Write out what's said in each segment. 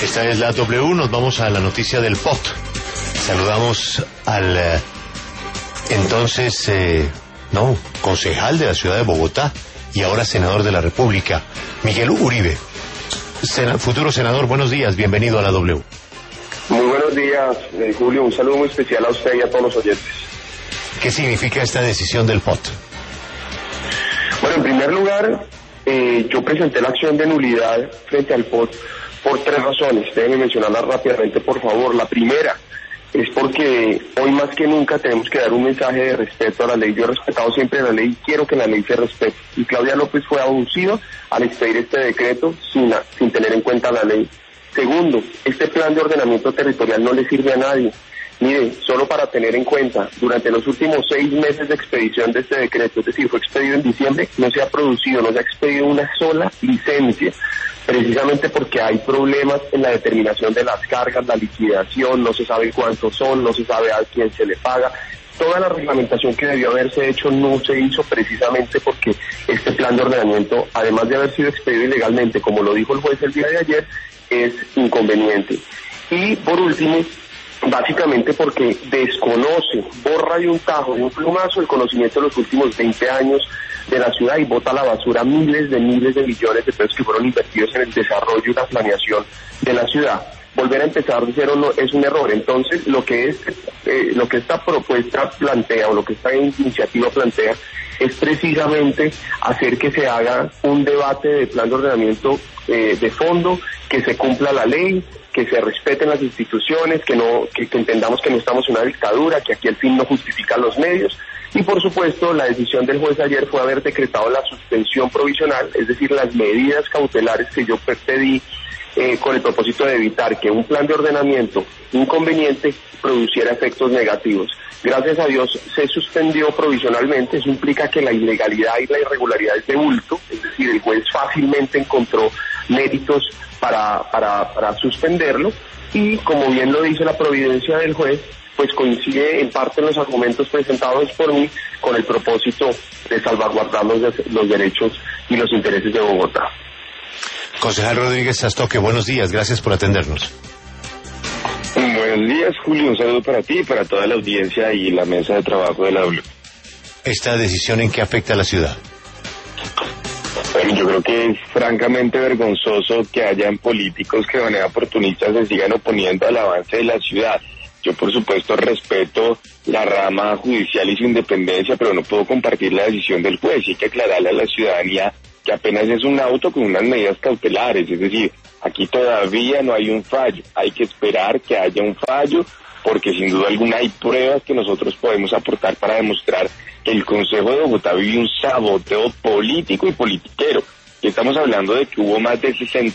Esta es la W, nos vamos a la noticia del POT. Saludamos al concejal de la ciudad de Bogotá y ahora senador de la República, Miguel Uribe. Futuro senador, buenos días, bienvenido a la W. Muy buenos días, Julio, un saludo muy especial a usted y a todos los oyentes. ¿Qué significa esta decisión del POT? Bueno, en primer lugar, yo presenté la acción de nulidad frente al POT por 3 razones. Déjenme mencionarlas rápidamente, por favor. La primera es porque hoy más que nunca tenemos que dar un mensaje de respeto a la ley. Yo he respetado siempre la ley y quiero que la ley se respete. Y Claudia López fue abusiva al expedir este decreto sin tener en cuenta la ley. Segundo, este plan de ordenamiento territorial no le sirve a nadie. Mire, solo para tener en cuenta, durante los últimos 6 meses de expedición de este decreto, es decir, fue expedido en diciembre, no se ha expedido una sola licencia, precisamente porque hay problemas en la determinación de las cargas, la liquidación, no se sabe cuántos son, no se sabe a quién se le paga. Toda la reglamentación que debió haberse hecho no se hizo precisamente porque este plan de ordenamiento, además de haber sido expedido ilegalmente, como lo dijo el juez el día de ayer, es inconveniente. Y por último, básicamente porque desconoce, borra de un tajo, de un plumazo, el conocimiento de los últimos 20 años de la ciudad y bota a la basura miles de millones de pesos que fueron invertidos en el desarrollo y la planeación de la ciudad. Volver a empezar de cero no, es un error. Entonces, lo que esta propuesta plantea, o lo que esta iniciativa plantea, es precisamente hacer que se haga un debate de plan de ordenamiento de fondo, que se cumpla la ley, que se respeten las instituciones, que entendamos que no estamos en una dictadura, que aquí el fin no justifica los medios. Y por supuesto, la decisión del juez ayer fue haber decretado la suspensión provisional, es decir, las medidas cautelares que yo pedí con el propósito de evitar que un plan de ordenamiento inconveniente produciera efectos negativos. Gracias a Dios se suspendió provisionalmente. Eso implica que la ilegalidad y la irregularidad es de bulto, es decir, el juez fácilmente encontró méritos para suspenderlo, y como bien lo dice la providencia del juez, pues coincide en parte en los argumentos presentados por mí con el propósito de salvaguardar los derechos y los intereses de Bogotá. Concejal Rodríguez Sastoque, buenos días, gracias por atendernos. Buenos días, Julio, un saludo para ti y para toda la audiencia y la mesa de trabajo de la W. ¿Esta decisión en qué afecta a la ciudad? Bueno, yo creo que es francamente vergonzoso que hayan políticos que de manera oportunista se sigan oponiendo al avance de la ciudad. Yo, por supuesto, respeto la rama judicial y su independencia, pero no puedo compartir la decisión del juez. Y hay que aclararle a la ciudadanía que apenas es un auto con unas medidas cautelares, es decir, aquí todavía no hay un fallo, hay que esperar que haya un fallo, porque sin duda alguna hay pruebas que nosotros podemos aportar para demostrar que el Consejo de Bogotá vive un saboteo político y politiquero. Y estamos hablando de que hubo más de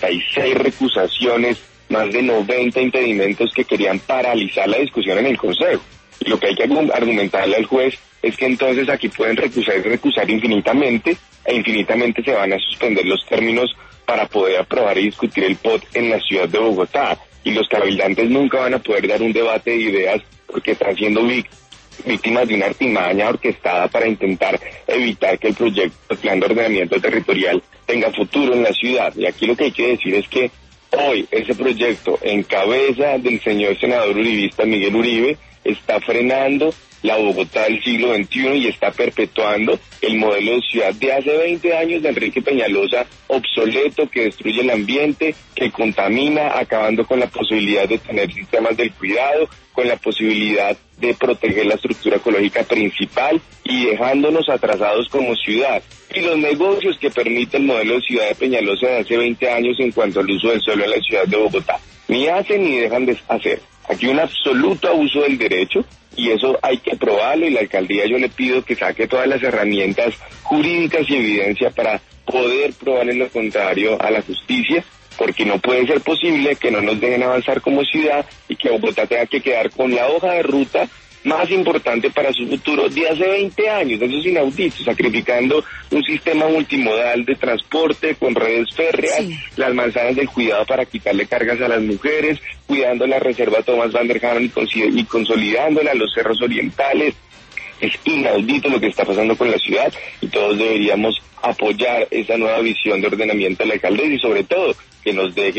66 recusaciones, más de 90 impedimentos que querían paralizar la discusión en el Consejo. Y lo que hay que argumentarle al juez es que entonces aquí pueden recusar infinitamente, e infinitamente se van a suspender los términos para poder aprobar y discutir el POT en la ciudad de Bogotá. Y los cabildantes nunca van a poder dar un debate de ideas porque están siendo víctimas de una artimaña orquestada para intentar evitar que el proyecto de plan de ordenamiento territorial tenga futuro en la ciudad. Y aquí lo que hay que decir es que hoy ese proyecto, en cabeza del señor senador uribista Miguel Uribe, está frenando la Bogotá del siglo XXI y está perpetuando el modelo de ciudad de hace 20 años de Enrique Peñalosa, obsoleto, que destruye el ambiente, que contamina, acabando con la posibilidad de tener sistemas del cuidado, con la posibilidad de proteger la estructura ecológica principal y dejándonos atrasados como ciudad. Y los negocios que permite el modelo de ciudad de Peñalosa de hace 20 años en cuanto al uso del suelo en la ciudad de Bogotá, ni hacen ni dejan de hacer. Aquí un absoluto abuso del derecho, y eso hay que probarlo, y la alcaldía yo le pido que saque todas las herramientas jurídicas y evidencia para poder probar en lo contrario a la justicia, porque no puede ser posible que no nos dejen avanzar como ciudad y que Bogotá tenga que quedar con la hoja de ruta más importante para su futuro de hace 20 años. Eso es inaudito, sacrificando un sistema multimodal de transporte con redes férreas, sí, las manzanas del cuidado para quitarle cargas a las mujeres, cuidando la reserva Thomas Van der Hamen y consolidándola, los cerros orientales. Es inaudito lo que está pasando con la ciudad y todos deberíamos apoyar esa nueva visión de ordenamiento de la alcaldesa y sobre todo que nos dejen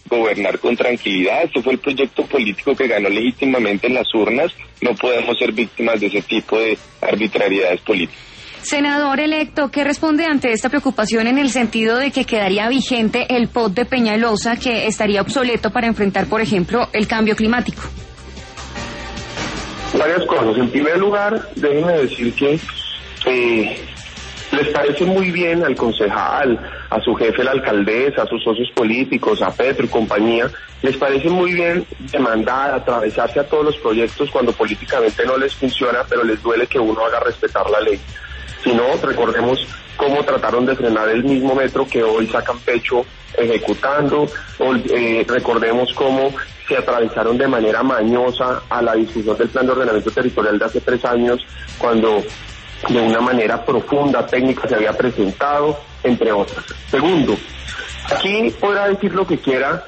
gobernar con tranquilidad. Este fue el proyecto político que ganó legítimamente en las urnas. No podemos ser víctimas de ese tipo de arbitrariedades políticas. Senador electo, ¿qué responde ante esta preocupación en el sentido de que quedaría vigente el POT de Peñalosa, que estaría obsoleto para enfrentar, por ejemplo, el cambio climático? Varias cosas. En primer lugar, déjenme decir que les parece muy bien al concejal, a su jefe, la alcaldesa, a sus socios políticos, a Petro y compañía, les parece muy bien demandar, atravesarse a todos los proyectos cuando políticamente no les funciona, pero les duele que uno haga respetar la ley. Si no, recordemos cómo trataron de frenar el mismo metro que hoy sacan pecho ejecutando, recordemos cómo se atravesaron de manera mañosa a la discusión del plan de ordenamiento territorial de hace 3 años, cuando de una manera profunda, técnica, se había presentado, entre otras. Segundo, aquí podrá decir lo que quiera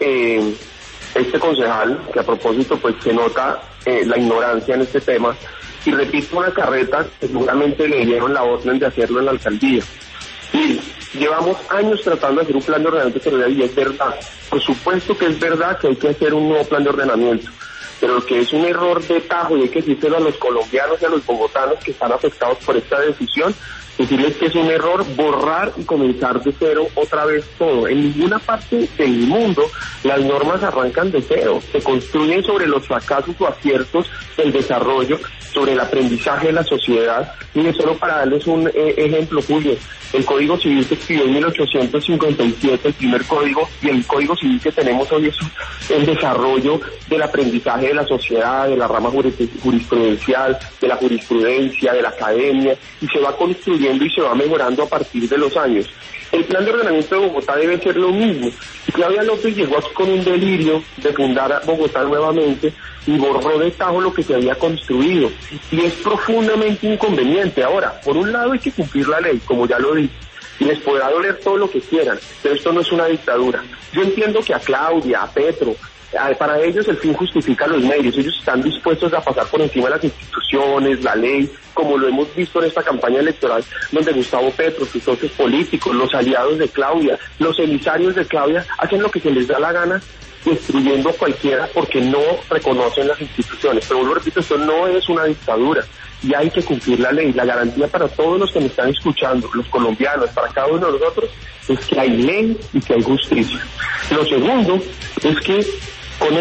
este concejal, que a propósito pues se nota la ignorancia en este tema, y repito una carreta que seguramente le dieron la orden de hacerlo en la alcaldía. Y llevamos años tratando de hacer un plan de ordenamiento territorial y es verdad, por supuesto que es verdad que hay que hacer un nuevo plan de ordenamiento, pero lo que es un error de tajo, y hay que decírselo a los colombianos y a los bogotanos que están afectados por esta decisión, decirles que es un error borrar y comenzar de cero otra vez todo. En ninguna parte del mundo las normas arrancan de cero, se construyen sobre los fracasos o aciertos del desarrollo, sobre el aprendizaje de la sociedad. Y solo para darles un ejemplo, Julio, el Código Civil se escribió en 1857, el primer código, y el Código Civil que tenemos hoy es el desarrollo del aprendizaje de la sociedad, de la rama jurisprudencial, de la jurisprudencia, de la academia, y se va construyendo y se va mejorando a partir de los años. El plan de ordenamiento de Bogotá debe ser lo mismo. Claudia López llegó aquí con un delirio de fundar Bogotá nuevamente y borró de tajo lo que se había construido. Y es profundamente inconveniente. Ahora, por un lado hay que cumplir la ley, como ya lo dije, y les podrá doler todo lo que quieran, pero esto no es una dictadura. Yo entiendo que a Claudia, a Petro, para ellos el fin justifica los medios, ellos están dispuestos a pasar por encima de las instituciones, la ley, como lo hemos visto en esta campaña electoral, donde Gustavo Petro, sus socios políticos, los aliados de Claudia, los emisarios de Claudia, hacen lo que se les da la gana, destruyendo a cualquiera porque no reconocen las instituciones. Pero vuelvo, repito, esto no es una dictadura y hay que cumplir la ley. La garantía para todos los que me están escuchando, los colombianos, para cada uno de nosotros, es que hay ley y que hay justicia. Lo segundo es que con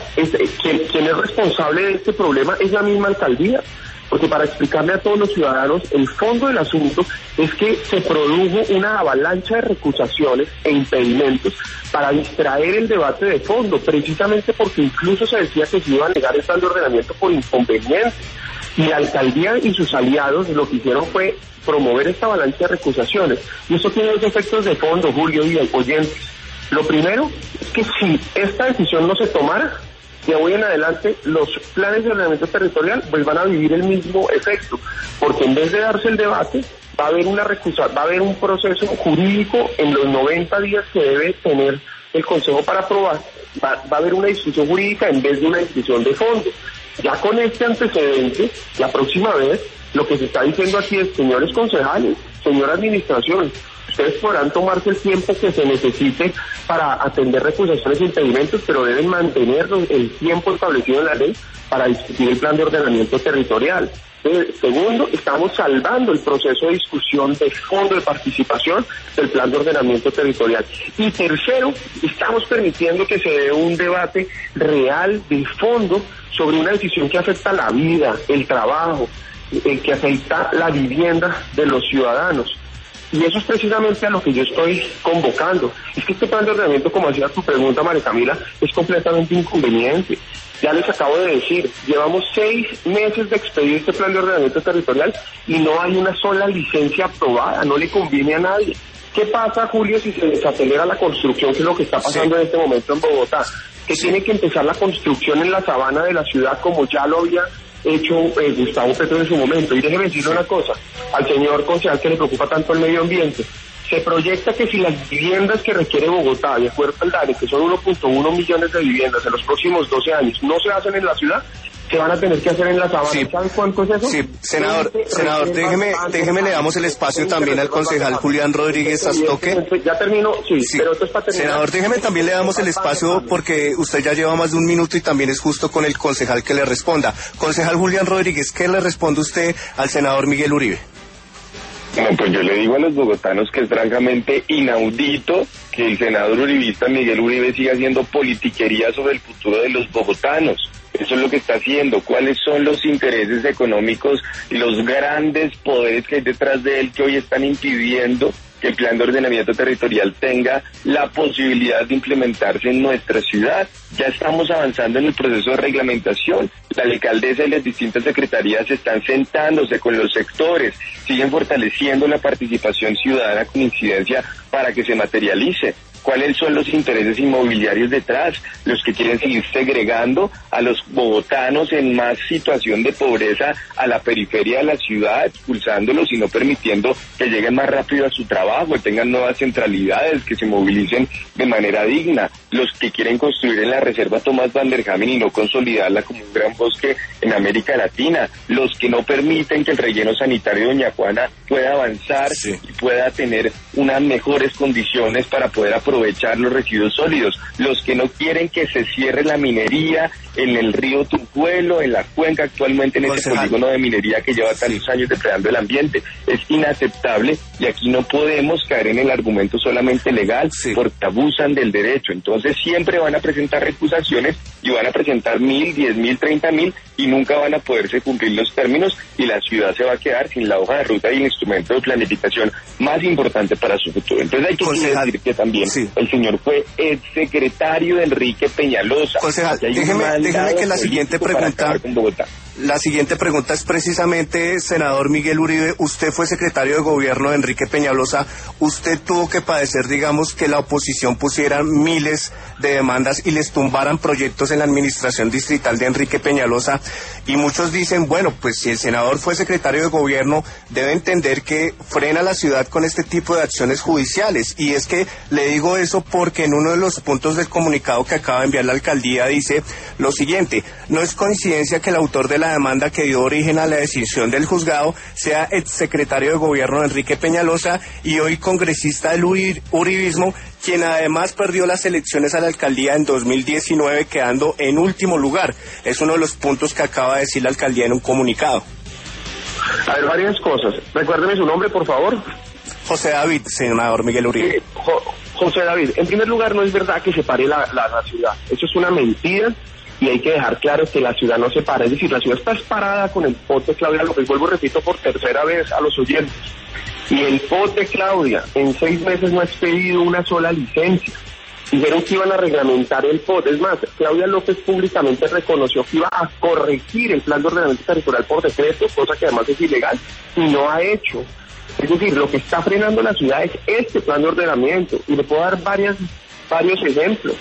quien es responsable de este problema es la misma alcaldía, porque para explicarle a todos los ciudadanos, el fondo del asunto es que se produjo una avalancha de recusaciones e impedimentos para distraer el debate de fondo, precisamente porque incluso se decía que se iba a negar el plan de ordenamiento por inconveniente. Y la alcaldía y sus aliados lo que hicieron fue promover esta avalancha de recusaciones. Y eso tiene dos efectos de fondo, Julio y oyentes. Lo primero es que si esta decisión no se tomara, de hoy en adelante los planes de ordenamiento territorial pues van a vivir el mismo efecto, porque en vez de darse el debate, va a haber un proceso jurídico en los 90 días que debe tener el Consejo para aprobar, va a haber una discusión jurídica en vez de una discusión de fondo. Ya con este antecedente, la próxima vez, lo que se está diciendo aquí es, señores concejales, señora administración, ustedes podrán tomarse el tiempo que se necesite para atender recusaciones e impedimentos, pero deben mantener el tiempo establecido en la ley para discutir el plan de ordenamiento territorial. Segundo, estamos salvando el proceso de discusión de fondo, de participación del plan de ordenamiento territorial. Y tercero, estamos permitiendo que se dé un debate real de fondo sobre una decisión que afecta la vida, el trabajo, que afecta la vivienda de los ciudadanos. Y eso es precisamente a lo que yo estoy convocando. Es que este plan de ordenamiento, como hacía tu pregunta, María Camila, es completamente inconveniente. Ya les acabo de decir, llevamos 6 meses de expedir este plan de ordenamiento territorial y no hay una sola licencia aprobada, no le conviene a nadie. ¿Qué pasa, Julio, si se desacelera la construcción, que es lo que está pasando en este momento en Bogotá? Que tiene que empezar la construcción en la sabana de la ciudad, como ya lo había hecho Gustavo Petro en su momento. Y déjeme decirle una cosa, al señor concejal que le preocupa tanto el medio ambiente, Se proyecta que si las viviendas que requiere Bogotá, de acuerdo al DANE, que son 1.1 millones de viviendas en los próximos 12 años, no se hacen en la ciudad, se van a tener que hacer en la sabana. Sí. ¿Saben cuánto es eso? Sí, senador, déjeme le damos el espacio también al concejal Julián Rodríguez Astoque. Ya termino, sí, pero esto es para terminar. Senador, déjeme también le damos el espacio porque usted ya lleva más de un minuto y también es justo con el concejal que le responda. Concejal Julián Rodríguez, ¿qué le responde usted al senador Miguel Uribe? Bueno, pues yo le digo a los bogotanos que es francamente inaudito que el senador uribista Miguel Uribe siga haciendo politiquería sobre el futuro de los bogotanos. Eso es lo que está haciendo. ¿Cuáles son los intereses económicos y los grandes poderes que hay detrás de él que hoy están impidiendo que el plan de ordenamiento territorial tenga la posibilidad de implementarse en nuestra ciudad? Ya estamos avanzando en el proceso de reglamentación. La alcaldesa y las distintas secretarías están sentándose con los sectores, siguen fortaleciendo la participación ciudadana con incidencia para que se materialice. ¿Cuáles son los intereses inmobiliarios detrás? Los que quieren seguir segregando a los bogotanos en más situación de pobreza a la periferia de la ciudad, expulsándolos y no permitiendo que lleguen más rápido a su trabajo, que tengan nuevas centralidades, que se movilicen de manera digna. Los que quieren construir en la reserva Tomás Van der Hamen y no consolidarla como un gran bosque en América Latina. Los que no permiten que el relleno sanitario de Doña Juana pueda avanzar y pueda tener unas mejores condiciones para poder aprovechar los residuos sólidos, los que no quieren que se cierre la minería en el río Tujuelo, en la cuenca actualmente en este polígono de minería que lleva tantos años depredando el ambiente. Es inaceptable y aquí no podemos caer en el argumento solamente legal porque abusan del derecho. Entonces siempre van a presentar recusaciones y van a presentar 1.000, 10.000, 30.000 y nunca van a poderse cumplir los términos y la ciudad se va a quedar sin la hoja de ruta y el instrumento de planificación más importante para su futuro. Entonces hay que decir que también el señor fue exsecretario de Enrique Peñalosa. Concejal, déjeme que la siguiente pregunta es precisamente, senador Miguel Uribe, usted fue secretario de gobierno de Enrique Peñalosa, usted tuvo que padecer, digamos, que la oposición pusiera miles de demandas y les tumbaran proyectos en la administración distrital de Enrique Peñalosa, y muchos dicen, bueno, pues si el senador fue secretario de gobierno, debe entender que frena la ciudad con este tipo de acciones judiciales, y es que le digo eso porque en uno de los puntos del comunicado que acaba de enviar la alcaldía dice lo siguiente: no es coincidencia que el autor de la demanda que dio origen a la decisión del juzgado sea exsecretario de gobierno Enrique Peñalosa y hoy congresista del uribismo, quien además perdió las elecciones a la alcaldía en 2019 quedando en último lugar. Es uno de los puntos que acaba de decir la alcaldía en un comunicado. A ver, varias cosas. Recuérdeme su nombre, por favor. José David, senador Miguel Uribe. José David, en primer lugar, no es verdad que se pare la ciudad. Eso es una mentira y hay que dejar claro que la ciudad no se para. Es decir, la ciudad está parada con el POT de Claudia López. Vuelvo, repito, por tercera vez a los oyentes. Y el POT de Claudia en 6 meses no ha expedido una sola licencia. Dijeron que iban a reglamentar el POT. Es más, Claudia López públicamente reconoció que iba a corregir el plan de ordenamiento territorial por decreto, cosa que además es ilegal, y no ha hecho. Es decir, lo que está frenando la ciudad es este plan de ordenamiento. Y le puedo dar varios ejemplos.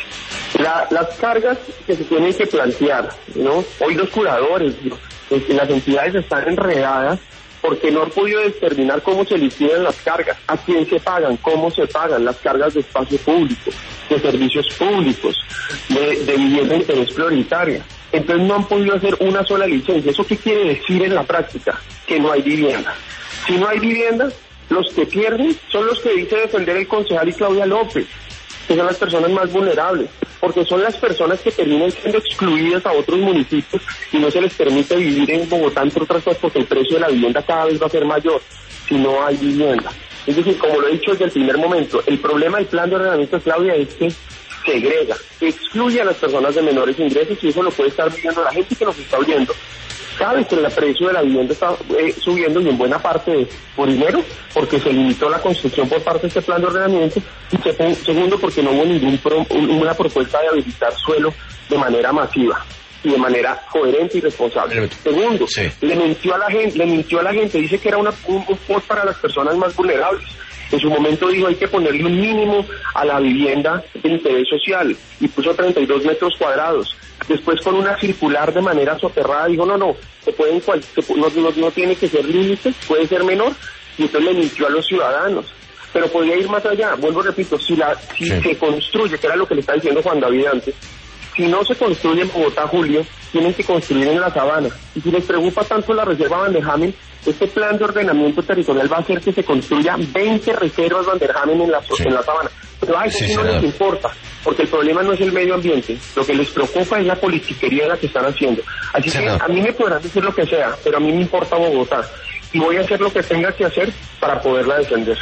Las cargas que se tienen que plantear, ¿no? Hoy los curadores, las entidades están enredadas porque no han podido determinar cómo se liquidan las cargas, a quién se pagan, cómo se pagan las cargas de espacio público, de servicios públicos, de vivienda de interés prioritaria. Entonces no han podido hacer una sola licencia. ¿Eso qué quiere decir en la práctica? Que no hay vivienda. Si no hay vivienda, los que pierden son los que dice defender el concejal y Claudia López, que son las personas más vulnerables, porque son las personas que terminan siendo excluidas a otros municipios y no se les permite vivir en Bogotá, entre otras cosas, porque el precio de la vivienda cada vez va a ser mayor si no hay vivienda. Es decir, como lo he dicho desde el primer momento, el problema del plan de ordenamiento de Claudia es que segrega, excluye a las personas de menores ingresos, y eso lo puede estar viviendo la gente que nos está oyendo. Sabe que el precio de la vivienda está subiendo, y en buena parte primero porque se limitó la construcción por parte de este plan de ordenamiento, y segundo porque no hubo ninguna propuesta de habilitar suelo de manera masiva y de manera coherente y responsable. Segundo, le mintió a la gente, dice que era un post para las personas más vulnerables. En su momento dijo hay que ponerle un mínimo a la vivienda de interés social y puso 32 metros cuadrados. Después, con una circular de manera soterrada, dijo no tiene que ser límite, puede ser menor, y entonces le mintió a los ciudadanos. pero podría ir más allá. Vuelvo, repito, si se construye, que era lo que le está diciendo Juan David antes, si no se construye en Bogotá, Julio, tienen que construir en la Sabana. Y si les preocupa tanto la reserva Van der Hamen, este plan de ordenamiento territorial va a hacer que se construyan 20 reservas Van der Hamen en la Sabana. Pero a eso no les importa, porque el problema no es el medio ambiente, lo que les preocupa es la politiquería la que están haciendo. Así que a mí me podrán decir lo que sea, pero a mí me importa Bogotá, y voy a hacer lo que tenga que hacer para poderla defender.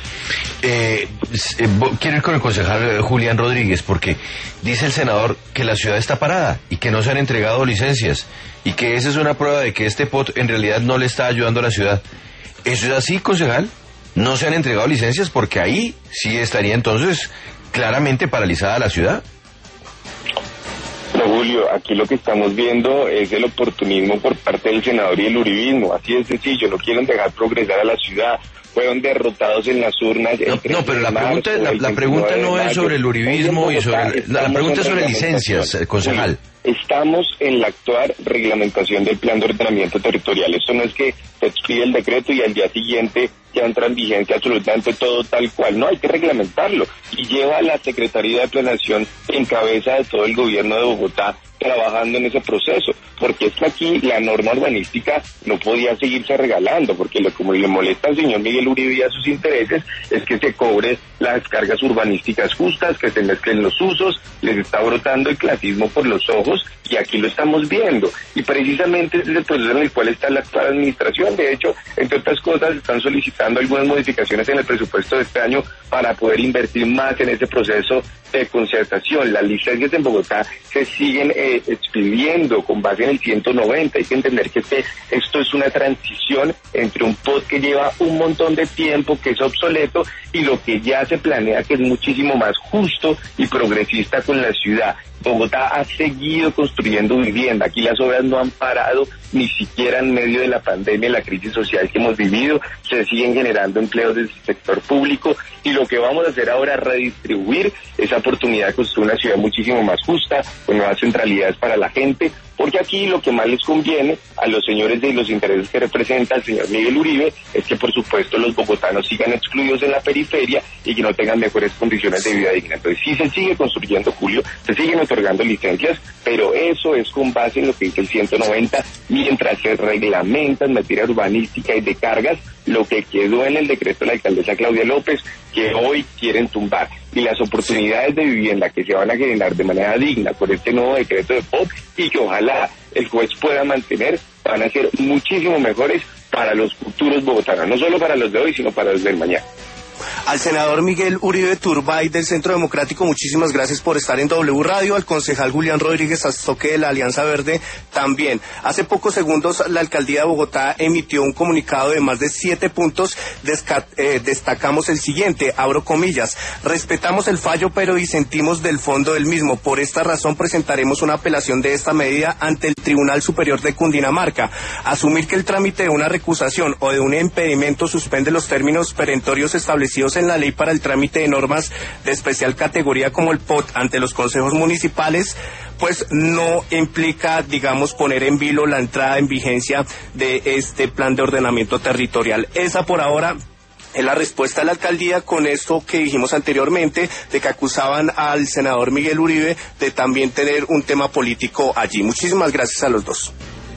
Quiero ir con el concejal Julián Rodríguez, porque dice el senador que la ciudad está parada y que no se han entregado licencias y que esa es una prueba de que este POT en realidad no le está ayudando a la ciudad. ¿Eso es así, concejal? ¿No se han entregado licencias? Porque ahí sí estaría entonces claramente paralizada la ciudad. No, Julio, aquí lo que estamos viendo es el oportunismo por parte del senador y el uribismo. Así de sencillo, no quieren dejar progresar a la ciudad. Fueron derrotados en las urnas. No, pero la pregunta no es sobre el uribismo y sobre... La pregunta es sobre licencias, concejal. Estamos en la actual reglamentación del plan de ordenamiento territorial. Esto no es que se expide el decreto y al día siguiente ya entra en vigencia absolutamente todo tal cual. No, hay que reglamentarlo. Y lleva la Secretaría de Planeación en cabeza de todo el gobierno de Bogotá trabajando en ese proceso, porque es que aquí la norma urbanística no podía seguirse regalando, porque como le molesta al señor Miguel Uribe y a sus intereses es que se cobre las cargas urbanísticas justas, que se mezclen los usos, les está brotando el clasismo por los ojos, y aquí lo estamos viendo, y precisamente es el proceso en el cual está la actual administración. De hecho, entre otras cosas, están solicitando algunas modificaciones en el presupuesto de este año para poder invertir más en ese proceso de concertación. Las licencias en Bogotá se siguen expidiendo con base en el 190. Hay que entender que esto es una transición entre un POT que lleva un montón de tiempo, que es obsoleto, y lo que ya se planea, que es muchísimo más justo y progresista con la ciudad. Bogotá ha seguido construyendo vivienda. Aquí las obras no han parado, ni siquiera en medio de la pandemia y la crisis social que hemos vivido. Se siguen generando empleos del sector público, y lo que vamos a hacer ahora es redistribuir esa oportunidad de construir una ciudad muchísimo más justa, con nuevas centralidades para la gente, porque aquí lo que más les conviene a los señores de los intereses que representa el señor Miguel Uribe es que, por supuesto, los bogotanos sigan excluidos en la periferia y que no tengan mejores condiciones de vida digna. Entonces sí se sigue construyendo, Julio, se siguen otorgando licencias, pero eso es con base en lo que dice el 190, mientras se reglamentan en materia urbanística y de cargas lo que quedó en el decreto de la alcaldesa Claudia López, que hoy quieren tumbar. Y las oportunidades de vivienda que se van a generar de manera digna por este nuevo decreto de POT, y que ojalá el juez pueda mantener, van a ser muchísimo mejores para los futuros bogotanos, no solo para los de hoy, sino para los del mañana. Al senador Miguel Uribe Turbay del Centro Democrático, muchísimas gracias por estar en W Radio. Al concejal Julián Rodríguez Azoque de la Alianza Verde también. Hace pocos segundos la alcaldía de Bogotá emitió un comunicado de más de 7 puntos. Destacamos el siguiente, abro comillas: respetamos el fallo pero disentimos del fondo del mismo. Por esta razón presentaremos una apelación de esta medida ante el Tribunal Superior de Cundinamarca. Asumir que el trámite de una recusación o de un impedimento suspende los términos perentorios establecidos en la ley para el trámite de normas de especial categoría como el POT ante los consejos municipales, pues no implica, digamos, poner en vilo la entrada en vigencia de este plan de ordenamiento territorial. Esa por ahora es la respuesta de la alcaldía con esto que dijimos anteriormente, de que acusaban al senador Miguel Uribe de también tener un tema político allí. Muchísimas gracias a los dos.